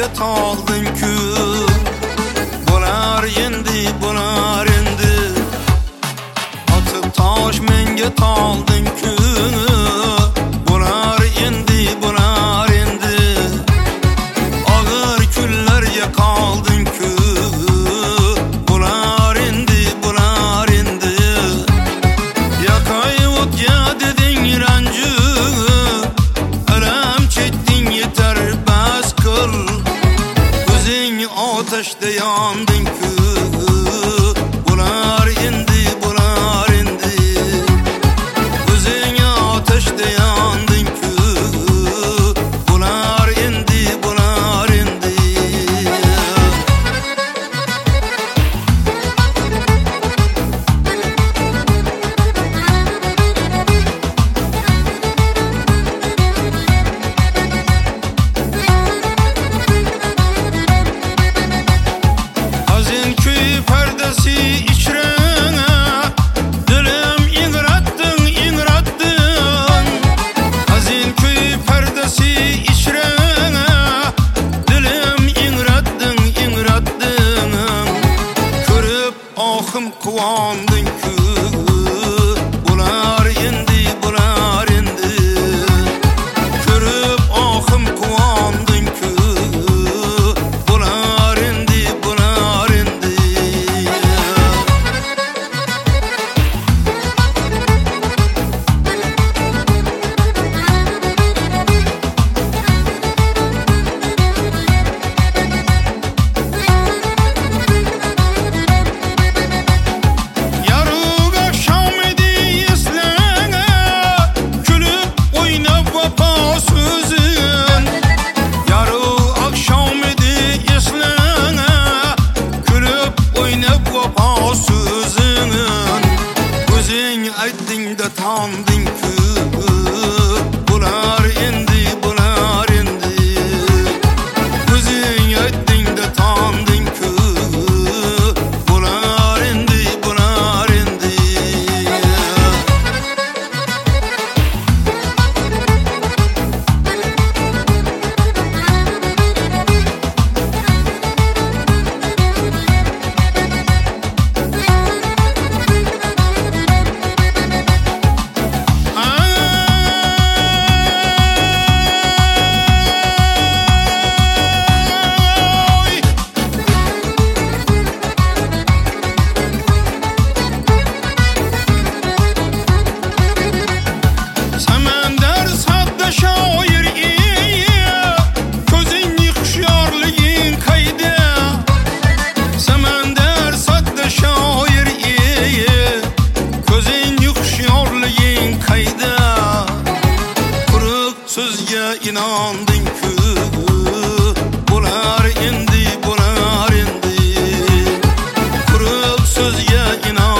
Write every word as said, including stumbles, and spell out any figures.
menga tolding-ku. Bo'lar endi, bo'lar endi. Otib tosh menga tolding-ku. Bo'lar endi, bo'lar endi. Og'ir kunlarga qolding-ku. Bo'lar endi, bo'lar endi. Yaqay o'tga deding ranju. Alam chekding yetar bas qil. O'zing otashda yonding-ku. Bo'lar endi, bo'lar endi. O'zing otashda yonding-ku. Bo'lar endi, bo'lar endi. Hazin köy perdesi içrene, dilim ingrattın, ingrattın. Hazin köy perdesi içrene, dilim ingrattın, ingrattın. Körüp ahım kuvandın-ku. Bo'lar endi, bo'lar endi. Körüp ahım kuvandın-ku. Bo'lar endi, bo'lar endi. Yarık akşam idi eslene, gülüp oynap vapa sözün. Yarık akşam idi eslene, gülüp oynap vapa sözün. O'zing aytding da tanding-ku. Bo'lar endi, bo'lar endi. O'zing aytding da tanding-ku. Bo'lar endi, bo'lar endi. Ay! Samandar sadda shoir iyi, ko'zing hushyorliging qayda? Samandar sadda shoir iyi, ko'zing hushyorliging qayda? Quruq so'zga inonding-ku. Bo'lar endi, bo'lar endi. Quruq so'zga inonding-ku.